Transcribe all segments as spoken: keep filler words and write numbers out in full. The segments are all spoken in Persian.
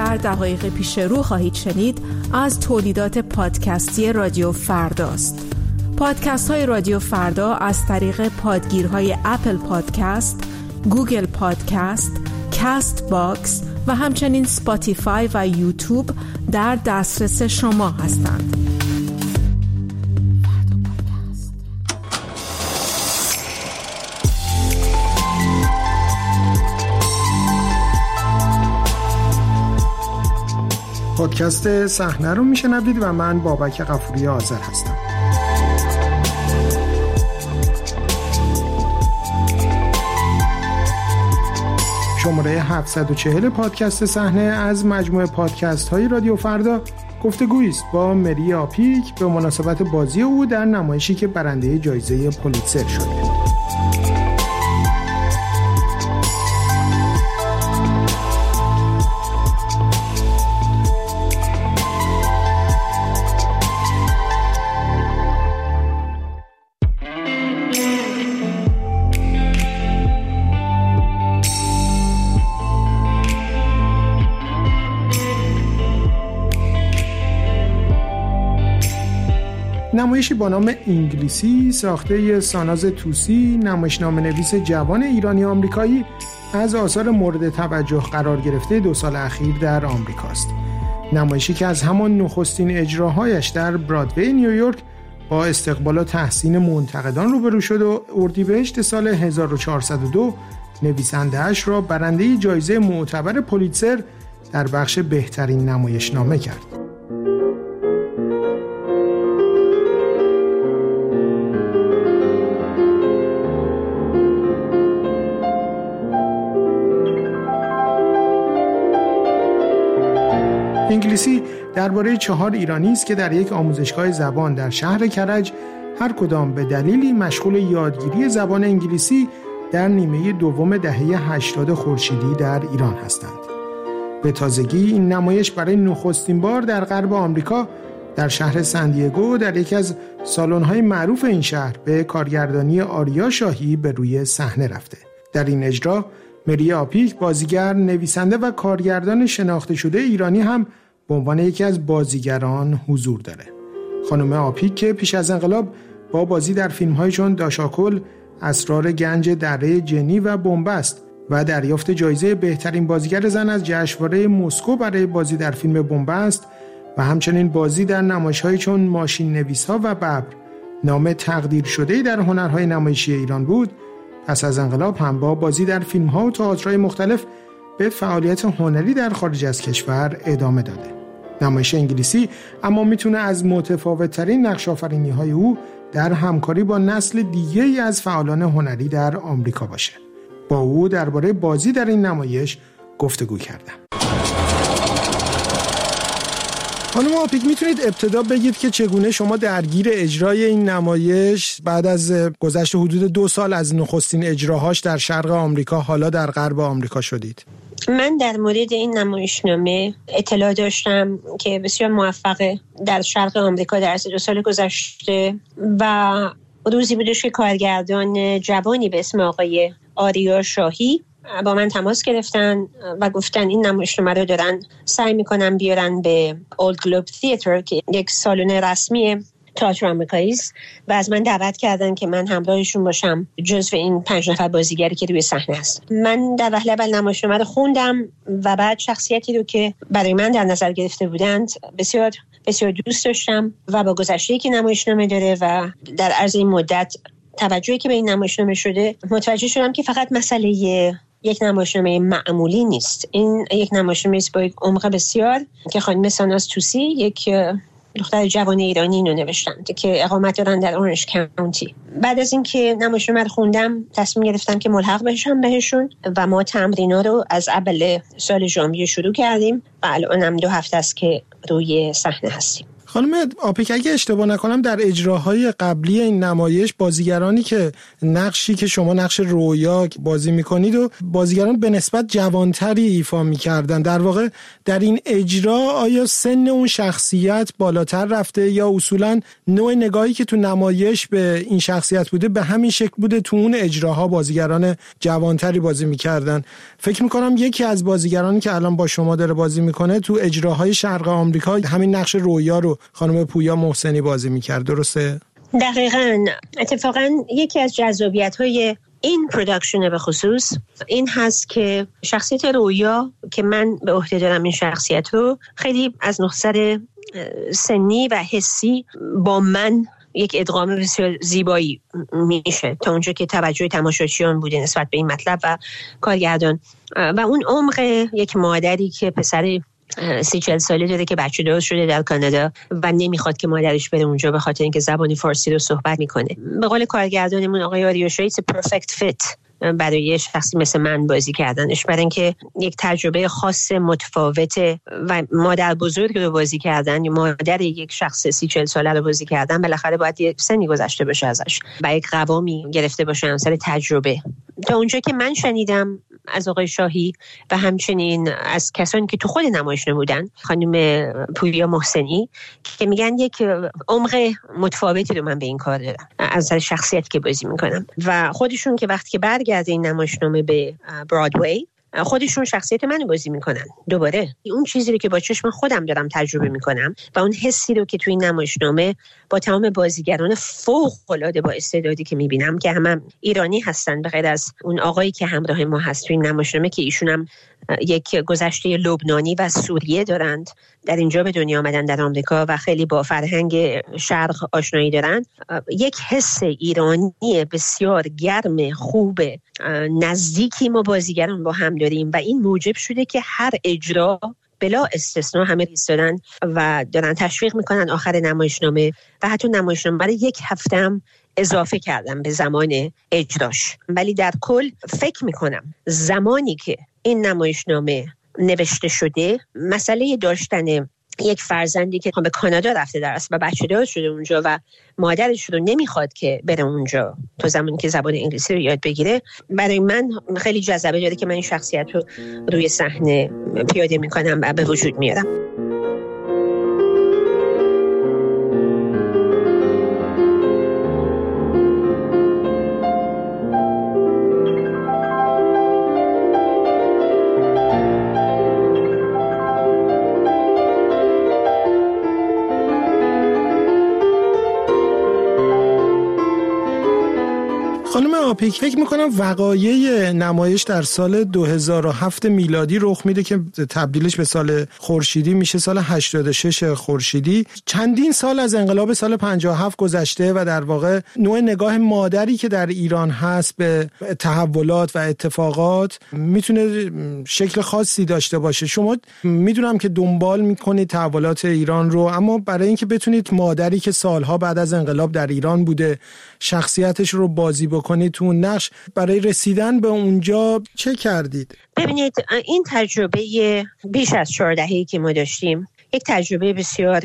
در دقایق پیش رو خواهید شنید از تولیدات پادکستی رادیو فرداست. پادکست های رادیو فردا از طریق پادگیرهای اپل پادکست، گوگل پادکست، کاست باکس و همچنین سپاتیفای و یوتیوب در دسترس شما هستند. پادکست صحنه رو میشنوید و من بابک غفوری آذر هستم. شماره هفتصد و چهل پادکست صحنه از مجموعه پادکست های رادیو فردا گفتگویی است با مری آپیک به مناسبت بازی او در نمایشی که برنده جایزه پولیتزر شده. نمایشی با نام انگلیسی ساخته ساناز توسی، نمایشنامه نویس جوان ایرانی آمریکایی، از آثار مورد توجه قرار گرفته دو سال اخیر در آمریکاست. نمایشی که از همان نخستین اجراهایش در برادوی نیویورک با استقبال و تحسین منتقدان روبرو شد و اردیبهشت سال هزار و چهارصد و دو نویسنده‌اش را برنده جایزه معتبر پولیتزر در بخش بهترین نمایشنامه کرد. انگلیسی درباره چهار ایرانی است که در یک آموزشگاه زبان در شهر کرج هر کدام به دلیلی مشغول یادگیری زبان انگلیسی در نیمه دوم دهه هشتاد خورشیدی در ایران هستند. به تازگی این نمایش برای نخستین بار در غرب آمریکا در شهر سندیگو در یکی از سالن‌های معروف این شهر به کارگردانی آریا شاهی به روی صحنه رفته. در این اجرا مری آپیک بازیگر، نویسنده و کارگردان شناخته شده ایرانی هم به عنوان یکی از بازیگران حضور داره. خانم آپیک که پیش از انقلاب با بازی در فیلم‌های چون داشاکل، اسرار گنج دره جنی و بنبست و دریافت جایزه بهترین بازیگر زن از جشنواره مسکو برای بازی در فیلم بنبست و همچنین بازی در نمایش‌های چون ماشین نویس‌ها و ببر نام تقدیر شده‌ای در هنرهای نمایشی ایران بود، پس از انقلاب هم با بازی در فیلم‌ها و تئاترهای مختلف به فعالیت هنری در خارج از کشور ادامه داده. نمایش انگلیسی اما میتونه از متفاوت‌ترین نقش‌آفرینی‌های او در همکاری با نسل دیگه‌ای از فعالان هنری در آمریکا باشه. با او درباره بازی در این نمایش گفتگو کردم. خانم آپیک، میتونید ابتدا بگید که چگونه شما درگیر اجرای این نمایش بعد از گذشت حدود دو سال از نخستین اجراهاش در شرق آمریکا حالا در غرب آمریکا شدید؟ من در مورد این نمایشنامه اطلاع داشتم که بسیار موفقه در شرق آمریکا در دو سال گذشته و روزی بودش که کارگردان جوانی به اسم آقای آریا شاهی با من تماس گرفتن و گفتن این نمایشنامه رو دارن سعی میکنن بیارن به اولد گلوب تئاتر که یک سالن رسمی تئاتر آمریکایی است و از من دعوت کردن که من همراهشون باشم جزو این پنج نفر بازیگری که روی صحنه است. من در وهله اول نمایشنامه رو خوندم و بعد شخصیتی رو که برای من در نظر گرفته بودند بسیار بسیار دوست داشتم و با گذشته‌ای که نمایشنامه داره و در عرض این مدت توجهی که به این نمایشنامه شده متوجه شدم که فقط مسئله یک نمایشنامه معمولی نیست. این یک نمایشنامه است با یک عمق بسیار که خانم ساناز توسی، یک دختر جوان ایرانی، اینو نوشتند که اقامت دارن در اورنج کانتی. بعد از اینکه نمایشنامه رو خوندم تصمیم گرفتم که ملحق بشم بهشون و ما تمرینا رو از اول سال ژانویه شروع کردیم و الانم دو هفته است که روی صحنه هستیم. خانم آپیک، اگه اشتباه نکنم در اجراهای قبلی این نمایش بازیگرانی که نقشی که شما نقش رویا بازی میکنید و بازیگران به نسبت جوانتری ایفا میکردن، در واقع در این اجرا آیا سن اون شخصیت بالاتر رفته یا اصولا نوع نگاهی که تو نمایش به این شخصیت بوده به همین شکل بوده تو اون اجراها بازیگران جوانتری بازی میکردن؟ فکر میکنم یکی از بازیگرانی که الان با شما داره بازی میکنه تو اجراهای شرق آمریکا همین نقش رویا رو خانم پویا محسنی بازی میکرد، درسته؟ دقیقاً. اتفاقاً یکی از جذابیت‌های این پروداکشن به خصوص این هست که شخصیت رویا که من به عهده دارم این شخصیت رو خیلی از نظر سنی و حسی با من یک ادغام بسیار زیبایی میشه تا اونجا که توجه تماشاچیان بوده نسبت به این مطلب و کارگردان و اون عمق یک مادری که پسر سی چل ساله داره که بچه دار شده در کانادا و نمیخواد که مادرش بره اونجا به خاطر اینکه زبان فارسی رو صحبت میکنه. به قول کارگردانمون آقای آریوشایی it's a perfect fit برای شخصی مثل من بازی کردنش، برای اینکه یک تجربه خاص متفاوت و مادر بزرگ رو بازی کردن یا مادر یک شخص سی چل ساله رو بازی کردن بالاخره باید یک سنی گذشته باشه ازش و یک قوامی گرفته باشه همسر تجربه. تا اونجا که من شنیدم از آقای شاهی و همچنین از کسانی که تو خود نمایش نمودن، خانم پویا محسنی، که میگن یک عمق متفاوتی رو من به این کار دارم از شخصیت که بازی میکنم و خودشون که وقتی که برگرده این نمایشنامه به برادوی خودشون شخصیت منو بازی میکنن دوباره. اون چیزی رو که با چشم خودم دارم تجربه میکنم و اون حسی رو که توی این نمایشنامه با تمام بازیگران فوق العاده با استعدادی که میبینم که همه هم ایرانی هستن به غیر از اون آقایی که همراه ما هست توی این نمایشنامه که ایشون هم یک گذشته لبنانی و سوریه دارند، در اینجا به دنیا آمدن در آمریکا و خیلی با فرهنگ شرق آشنایی دارن. یک حس ایرانی بسیار گرم خوب نزدیکی ما بازیگران با هم داریم و این موجب شده که هر اجرا بلا استثنا همه ایستادن و دارن تشویق میکنن آخر نمایشنامه و حتی نمایشنامه برای یک هفته هم اضافه کردم به زمان اجراش. ولی در کل فکر میکنم زمانی که این نمایشنامه نوشته شده مسئله داشتن یک فرزندی که به کانادا رفته در اصل و بچه دار شده اونجا و مادرش رو نمیخواد که بره اونجا تو زمانی که زبان انگلیسی رو یاد بگیره، برای من خیلی جذابه داره که من این شخصیت رو روی صحنه پیاده میکنم و به وجود میارم. خانم آپیک، فکر میکنم وقایع نمایش در سال دو هزار و هفت میلادی رخ میده که تبدیلش به سال خورشیدی میشه، سال هشتاد و شش خورشیدی. چندین سال از انقلاب سال پنجاه و هفت گذشته و در واقع نوع نگاه مادری که در ایران هست به تحولات و اتفاقات میتونه شکل خاصی داشته باشه. شما میدونم که دنبال میکنید تحولات ایران رو، اما برای اینکه بتونید مادری که سالها بعد از انقلاب در ایران بوده شخصیتش رو بازی بکنید تو نقش، برای رسیدن به اونجا چه کردید؟ ببینید این تجربه بیش از چهار دهه‌ای که ما داشتیم یک تجربه بسیار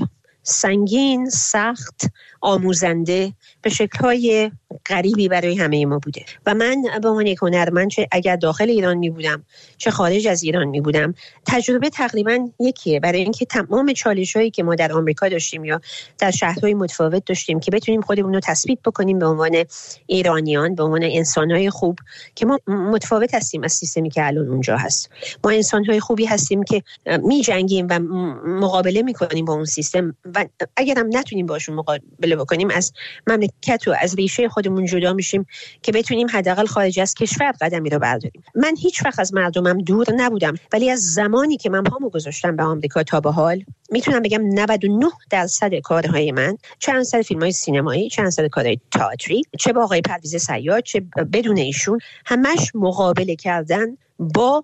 سنگین، سخت، آموزنده به شکل‌های غریبی برای همه ما بوده و من به عنوان یک هنرمند چه اگر داخل ایران می بودم چه خارج از ایران می بودم تجربه تقریبا یکیه، برای اینکه تمام چالش‌هایی که ما در آمریکا داشتیم یا در شهرهای متفاوت داشتیم که بتونیم خودمون رو تثبیت بکنیم به عنوان ایرانیان، به عنوان انسان‌های خوب که ما متفاوت هستیم از سیستمی که الان اونجا هست. ما انسان‌های خوبی هستیم که می‌جنگیم و مقابله می‌کنیم با اون سیستم و اگرم نتونیم باشون مقابله بکنیم از مملکت و از ریشه خودمون جدا میشیم که بتونیم حداقل خارج از کشور قدمی رو برداریم. من هیچ وقت از مردمم دور نبودم، ولی از زمانی که من پامو گذاشتم به آمریکا تا به حال میتونم بگم نود و نه درصد کارهای من، چه اثر فیلم‌های سینمایی، چه اثر کارهای تئاتری، چه با آقای پرویز صیاد، چه بدون ایشون، همش مقابله کردن با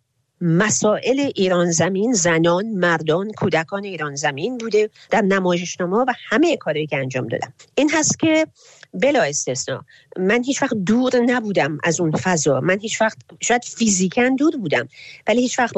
مسائل ایران زمین، زنان، مردان، کودکان ایران زمین بوده در نمایشنامه و همه کاری که انجام دادم. این هست که بلا استثنا من هیچ وقت دور نبودم از اون فضا. من هیچ وقت شاید فیزیکاً دور بودم ولی هیچ وقت با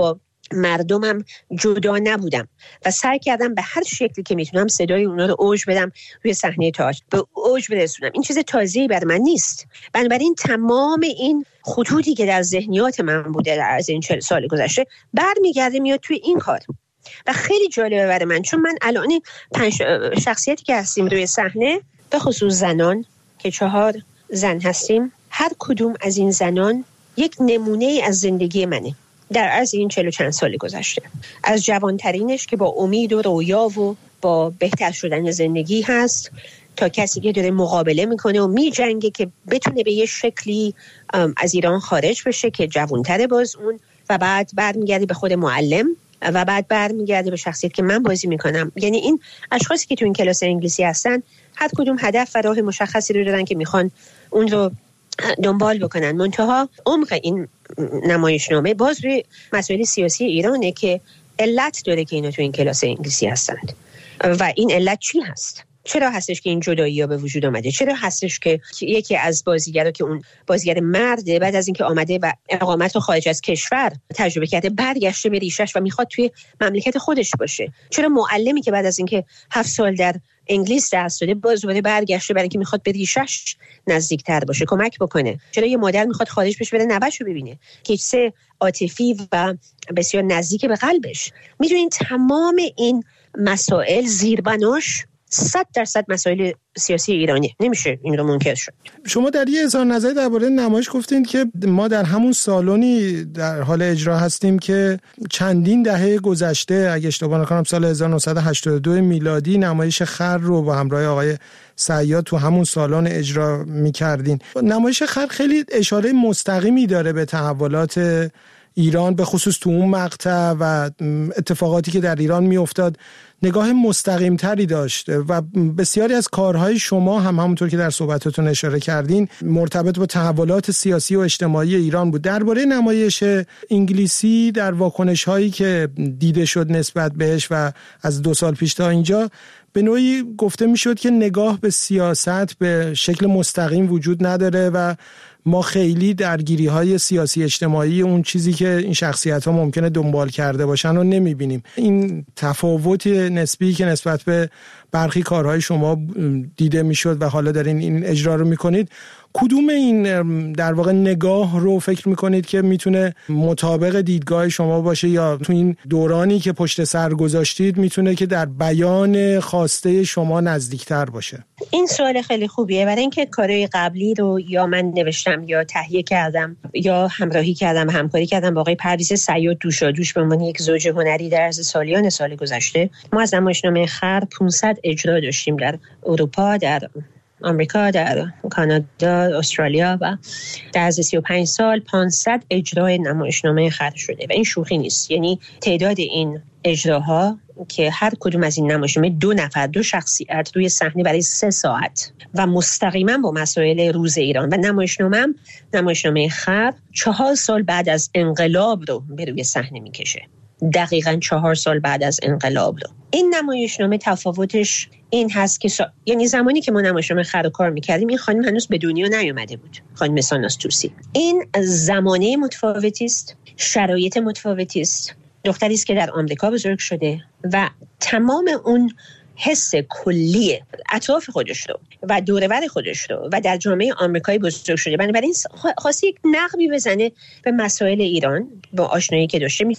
مردمم جدا نبودم و سعی کردم به هر شکلی که میتونم صدای اونا رو اوج بدم روی صحنه تئاتر، به اوج برسونم. این چیز تازه‌ای برای من نیست. بنابراین تمام این خطوطی که در ذهنیات من بوده در عرض این چهل سال گذشته برمیگرده میاد توی این کار و خیلی جالبه برای من، چون من الان پنج شخصیتی که هستیم روی صحنه، به خصوص زنان که چهار زن هستیم، هر کدوم از این زنان یک نمونه از زندگی منه در عرض این چهل و چند سال گذشته. از جوانترینش که با امید و رویا و با بهتر شدن زندگی هست، تا کسی که داره مقابله میکنه و میجنگه که بتونه به یه شکلی از ایران خارج بشه که جوانتره باز اون، و بعد برمیگرده به خود معلم و بعد برمیگرده به شخصیت که من بازی میکنم. یعنی این اشخاصی که تو این کلاس انگلیسی هستن هر کدوم هدف و راه مشخصی رو دارن که میخوان اون رو دنبال بکنن. منتها عمق این نمایشنامه باز روی مسائل سیاسی ایرانه که علت داره که اینا تو این کلاس انگلیسی هستند. و این علت چی هست؟ چرا هستش که این جدایی ها به وجود آمده؟ چرا هستش که یکی از بازیگرا که اون بازیگر مرده بعد از اینکه آمده و اقامت رو خارج از کشور تجربه کرده برگشته به ریشش و میخواد توی مملکت خودش باشه؟ چرا معلمی که بعد از اینکه هفت سال در انگلیس درس داده باز دوباره برگشته برای اینکه میخواد به ریشش نزدیکتر باشه، کمک بکنه؟ چرا یه مادر میخواد خارج بشه بره نوه‌شو ببینه که چه عاطفی و بسیار نزدیک به قلبش؟ میدونین تمام این مسائل زیربناش صد درصد مسائل سیاسی ایرانی، نمیشه این رو منکر شد. شما در یه اظهار نظری درباره نمایش گفتین که ما در همون سالونی در حال اجرا هستیم که چندین دهه گذشته، اگه اشتباه نکنم سال هزار و نهصد و هشتاد و دو میلادی، نمایش خر رو با همراه آقای صیاد تو همون سالن اجرا می‌کردین. نمایش خر خیلی اشاره مستقیمی داره به تحولات ایران، به خصوص تو اون مقطع و اتفاقاتی که در ایران میافتاد نگاه مستقیم تری داشت و بسیاری از کارهای شما هم همونطور که در صحبتاتون اشاره کردین مرتبط با تحولات سیاسی و اجتماعی ایران بود. درباره نمایش انگلیسی در واکنش هایی که دیده شد نسبت بهش و از دو سال پیش تا اینجا، به نوعی گفته میشد که نگاه به سیاست به شکل مستقیم وجود نداره و ما خیلی درگیری‌های سیاسی اجتماعی اون چیزی که این شخصیت‌ها ممکنه دنبال کرده باشن رو نمی‌بینیم. این تفاوت نسبی که نسبت به برخی کارهای شما دیده میشد و حالا دارین این اجرا رو میکنید، کدوم این در واقع نگاه رو فکر میکنید که میتونه مطابق دیدگاه شما باشه یا تو این دورانی که پشت سر گذاشتید میتونه که در بیان خواسته شما نزدیکتر باشه؟ این سوال خیلی خوبیه، برای اینکه کارهای قبلی رو یا من نوشتم یا تهیه کردم یا همراهی کردم، همکاری کردم با آقای پرویز صیاد دوشادوش به عنوان یک زوج هنری در عرض سالیان سال گذشته. ما از نمایشنامه خر پانصد اجرا داشتیم در اروپا، در آمریکا، در کانادا، استرالیا و در از سی و پنج سال پانصد اجرای نمایشنامه خر شده و این شوخی نیست. یعنی تعداد این اجراها که هر کدوم از این نمایشنامه دو نفر دو شخصیت روی صحنه برای سه ساعت و مستقیما با مسائل روز ایران و نمایشنامه نمایشنامه خر چهار سال بعد از انقلاب رو به روی صحنه میکشه. دقیقاً چهار سال بعد از انقلاب رو. این نمایشنامه تفاوتش این هست که سا... یعنی زمانی که ما نمایشنامه خر رو کار میکردیم این خانم هنوز به دنیا نیومده بود، خانم ساناز توسی. این زمانه متفاوتی است، شرایط متفاوتی است، دختری است که در آمریکا بزرگ شده و تمام اون حس کلی اطراف خودش رو و دورور خودش رو و در جامعه آمریکایی بزرگ شده، بنابراین خواسته یک نقبی بزنه به مسائل ایران با آشنایی که داشته.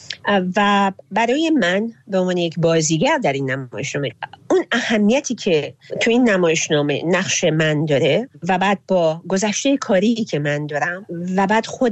و برای من به عنوان یک بازیگر در این نمایشنامه اون اهمیتی که تو این نمایشنامه نقش من داره و بعد با گذشته کاری که من دارم و بعد خود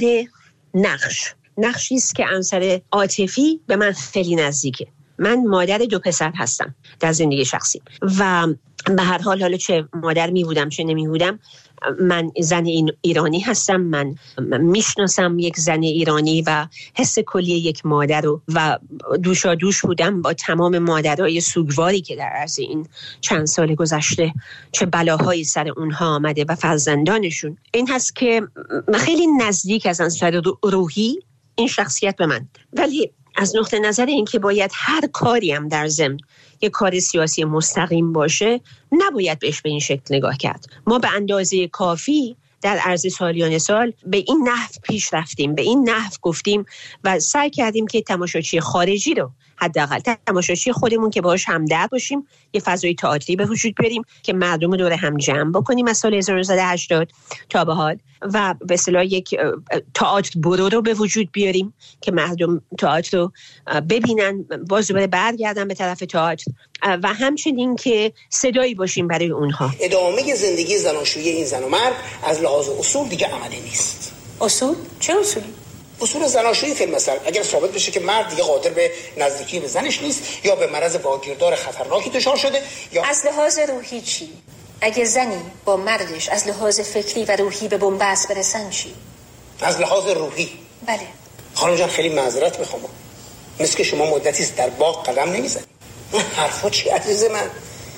نقش نقشی است که عنصر عاطفی به من خیلی نزدیکه. من مادر دو پسر هستم در زندگی شخصی و به هر حال حالا چه مادر می بودم چه نمی بودم من زن ایرانی هستم. من میشناسم یک زن ایرانی و حس کلی یک مادر رو و دوشا دوش بودم با تمام مادرای سوگواری که در عرض این چند سال گذشته چه بلاهایی سر اونها آمده و فرزندانشون. این هست که خیلی نزدیک از عنصر روحی این شخصیت به من، ولی از نقطه نظر این که باید هر کاری هم در ضمن یک کار سیاسی مستقیم باشه نباید بهش به این شکل نگاه کرد. ما به اندازه کافی در عرض سالیان سال به این نحو پیش رفتیم، به این نحو گفتیم و سعی کردیم که تماشاچی خارجی رو، حداقل تماشاچی خودمون که باهاش همدرد باشیم، یه فضای تئاتری به وجود بیاریم که مردم دور هم جمع بکنیم از سال هزار و نهصد و هشتاد تا به حال و به اصطلاح یک تئاتر برو رو به وجود بیاریم که مردم تئاتر رو ببینن، باز دوباره برگردن به طرف تئاتر و همچنین که صدایی باشیم برای اونها. ادامه زندگی زناشویی این زن و مرد از لحاظ اصول دیگه عملی نیست. اصول؟ چه اصولی؟ اصول زناشویی فیلم مثلا اگر ثابت بشه که مرد دیگه قادر به نزدیکی به زنش نیست یا به مرض واگیردار خطرناکی دچار شده یا از لحاظ روحی چی؟ اگه زنی با مردش از لحاظ فکری و روحی به بنبست برسن چی؟ از لحاظ روحی؟ بله. خانم جان خیلی معذرت میخوام، مثل که شما مدتی در باغ قدم نمیزنید. این حرفا چی عزیز من؟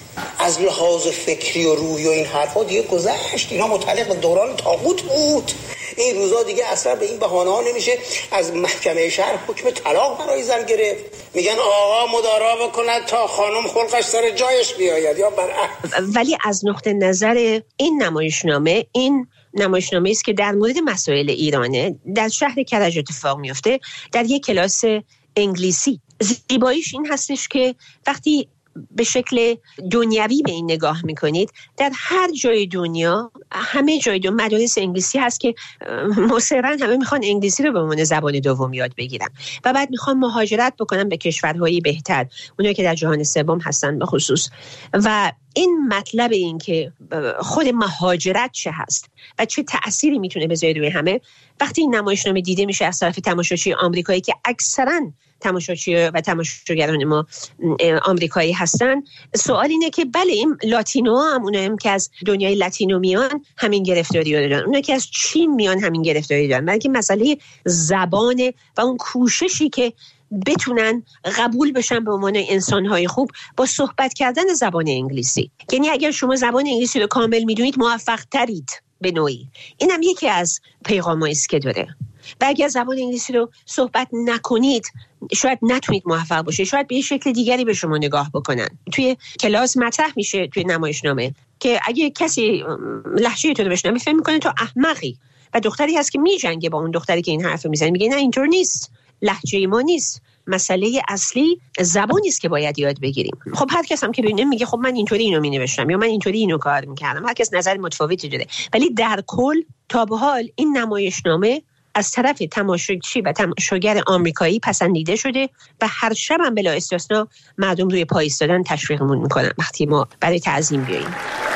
از لحاظ فکری و روحی و این حرفا دیگه گذشت، اینا متعلق به دوران طاغوت بود. این روزا دیگه اصلا به این بهانه ها نمیشه از محکمه شهر حکم طلاق برای زن گرفت. میگن آقا مدارا بکند تا خانم خلقش سر جایش بیاید یا برعکس. ولی از نقطه نظر این نمایشنامه، این نمایشنامه است که در مورد مسائل ایرانه، در شهر کرج اتفاق میفته، در یک کلاس انگلیسی. زیباییش این هستش که وقتی به شکل دنیوی به این نگاه میکنید، در هر جای دنیا، همه جای دنیا مدارس انگلیسی هست که مصرا همه میخوان انگلیسی رو به عنوان زبان دوم یاد بگیرن و بعد میخوان مهاجرت بکنن به کشورهای بهتر، اونایی که در جهان سوم هستن به خصوص. و این مطلب این که خود مهاجرت چه هست و چه تأثیری میتونه بذاره روی همه، وقتی این نمایشنامه دیده میشه از طرف تماشاچی آمریکایی که اکثراً تماشاچی و تماشاگران ما آمریکایی هستن، سوال اینه که بله این لاتینو هم، اونایی که از دنیای لاتینو میان همین گرفتاری رو دارن، اونایی که از چین میان همین گرفتاری دارن، بلکه مسئله زبانه و اون کوششی که بتونن قبول بشن به عنوان انسان‌های خوب با صحبت کردن زبان انگلیسی. یعنی اگر شما زبان انگلیسی رو کامل میدونید موفق ترید به نوعی. اینم یکی از پیغامایی است که داره. و اگر زبان انگلیسی رو صحبت نکنید شاید نتونید موفق باشید، شاید به یه شکل دیگری به شما نگاه بکنن. توی کلاس مطرح میشه توی نمایشنامه که اگه کسی لهجه تو رو بشنوه فکر میکنه تو احمقی و دختری هست که میجنگه با اون دختری که این حرف رو میزنه، میگه نه اینطور نیست، لهجه ما نیست، مسئله اصلی زبانی است که باید یاد بگیریم. خب هر کس هم که ببینه میگه خب من اینطوری اینو مینوشتم یا من اینطوری اینو کار میکردم، هر کس نظر متفاوتی داره، ولی در کل تا به حال این نمایشنامه از طرف تماشاچی و تماشاگر آمریکایی پسندیده شده و هر شب هم بلا استثنا مردم روی پای ایستادن تشویقمون میکنن وقتی ما برای تعظیم بیاییم.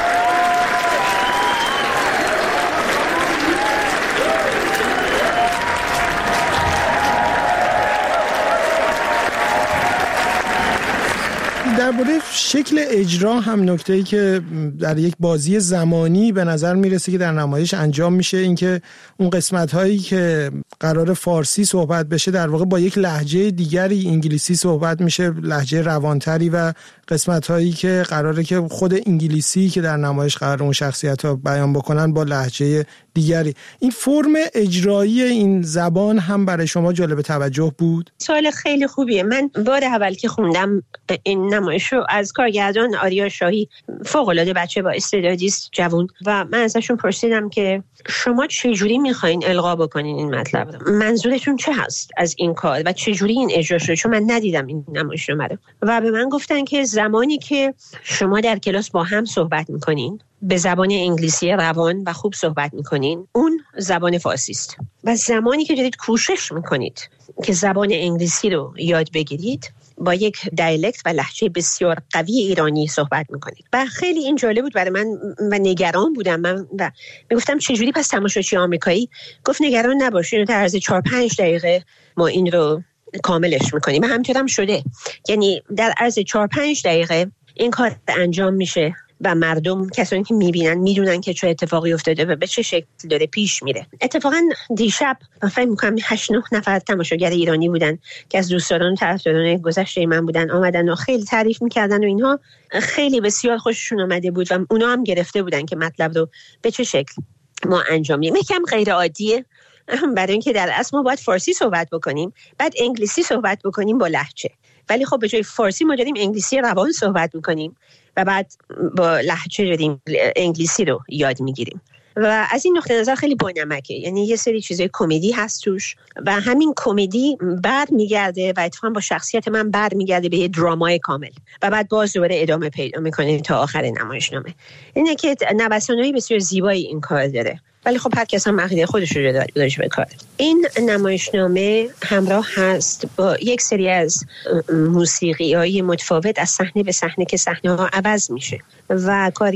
درباره شکل اجرا هم نکته‌ای که در یک بازی زمانی به نظر میرسه که در نمایش انجام میشه این که اون قسمت‌هایی که قرار فارسی صحبت بشه در واقع با یک لهجه دیگری انگلیسی صحبت میشه، لهجه روانتری، و قسمت‌هایی که قراره که خود انگلیسی که در نمایش قرار اون شخصیت‌ها بیان بکنن با لهجه دیگری. این فرم اجرایی این زبان هم برای شما جالب توجه بود؟ سوال خیلی خوبیه. من بار اول که خوندم این نمایش رو از کارگردان آریا شاهی، فوق‌العاده بچه با استعدادی است، جوان، و من ازشون پرسیدم که شما چجوری میخواین القا بکنین این مطلب رو؟ منظورتون چه هست از این کار و چجوری این اجرا شده؟ چون من ندیدم این نمایش رو. و به من گفتن که زمانی که شما در کلاس با هم صحبت میکنین به زبان انگلیسی روان و خوب صحبت میکنین، اون زبان فارسی است. و زمانی که دارید کوشش میکنید که زبان انگلیسی رو یاد بگیرید با یک دیالکت و لهجه بسیار قوی ایرانی صحبت میکنید. و خیلی این جالب بود برای من و نگران بودم من و میگفتم چجوری پس تماشاچی آمریکایی؟ گفت نگران نباشین، در عرض چهار پنج دقیقه ما این رو کاملش میکنیم. و همینطور هم شده، یعنی در عرض چهار پنج دقیقه این کار انجام میشه و مردم، کسانی که میبینن، میدونن که چه اتفاقی افتاده و به چه شکل داره پیش میره. اتفاقا دیشب فکر میکنم هشت نه نفر تماشاگر ایرانی بودن که از دوستان و طرفداران گذشته من بودن، آمدن و خیلی تعریف میکردن و اینها خیلی بسیار خوششون اومده بود و اونا هم گرفته بودن که مطلب رو به چه شکل ما انجام میدیم. یکم غیر عادیه برای اینکه در اصل ما باید فارسی صحبت بکنیم، بعد انگلیسی صحبت بکنیم با لهجه، ولی خب به جای فارسی ما داریم انگلیسی روان صحبت میکنیم و بعد با لهجه داریم انگلیسی رو یاد میگیریم. و از این نقطه نظر خیلی بانمکه، یعنی یه سری چیزای کمدی هست توش و همین کمدی بر میگرده و اتفاقا با شخصیت من بر میگرده به یه درامای کامل و بعد باز دوباره ادامه پیدا میکنه تا آخر نمایشنامه. اینه که نوسان‌های بسیار زیبایی این کار داره، ولی خب هر کس هم عقیده خودش رو داره داشت به کار. این نمایشنامه همراه هست با یک سری از موسیقی‌های متفاوت از صحنه به صحنه که صحنه‌ها عوض میشه و کار